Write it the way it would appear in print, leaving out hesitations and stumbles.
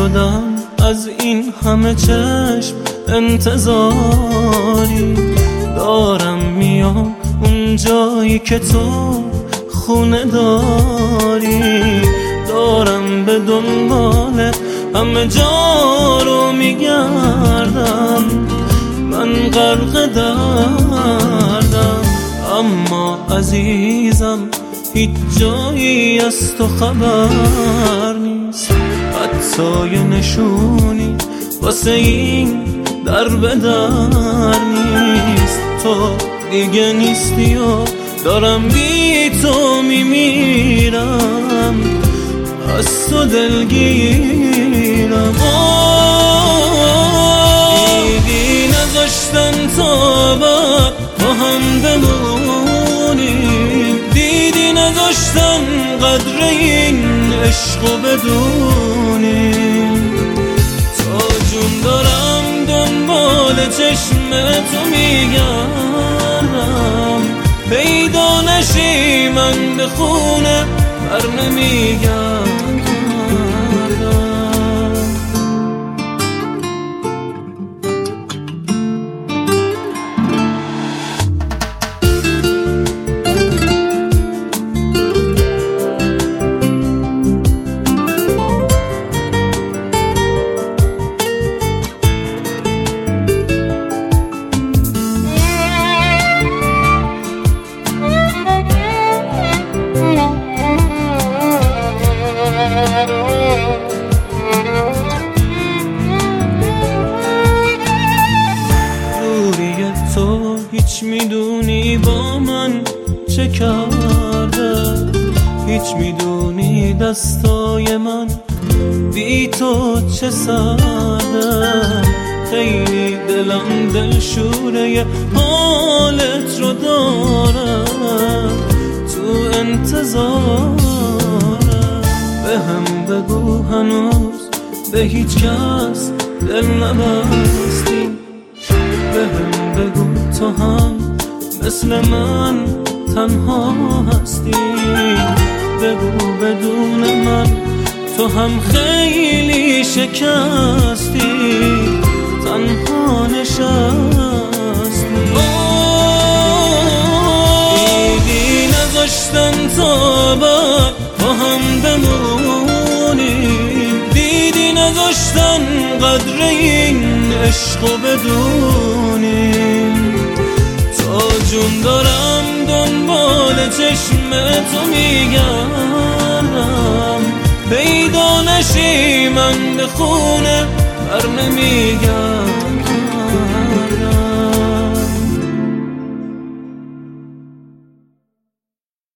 شدم از این همه چشم انتظاری، دارم میام اون جایی که تو خونه داری، دارم به دنبال همه جا رو میگردم، من غرق دردم، اما عزیزم هیچ جایی از تو خبر نیست، حتی یه نشونی واسه این در به در نیست. تو دیگه نیستی و دارم بی تو میمیرم، از تو دلگیرم. دیدی نذاشتن تا بعد با هم بمونیم، دیدی نذاشتن قدر این عشقو بدونیم. تا جون دارم دنبال چشم تو میگردم، پیدا نشی من به خونه بر نمیگردم. تو هیچ میدونی با من چه کرده، هیچ میدونی دستای من بی تو چه سرده، خیلی دلم دلشوره حالت رو داره، تو انتظاره. به هم بگو هنوز به هیچ کس دل نبستی، به هم بگو تو هم مثل من تنها هستی، بگو بدون من تو هم خیلی شکستی، تنها نشستی. دیدی نذاشتن تا بعد با هم بمونیم، دیدی نذاشتن قدر این عشقو بدونیم. تا جون دارم دنبال چشم تو میگردم، پیدا نشی من به خونه بر نمیگردم.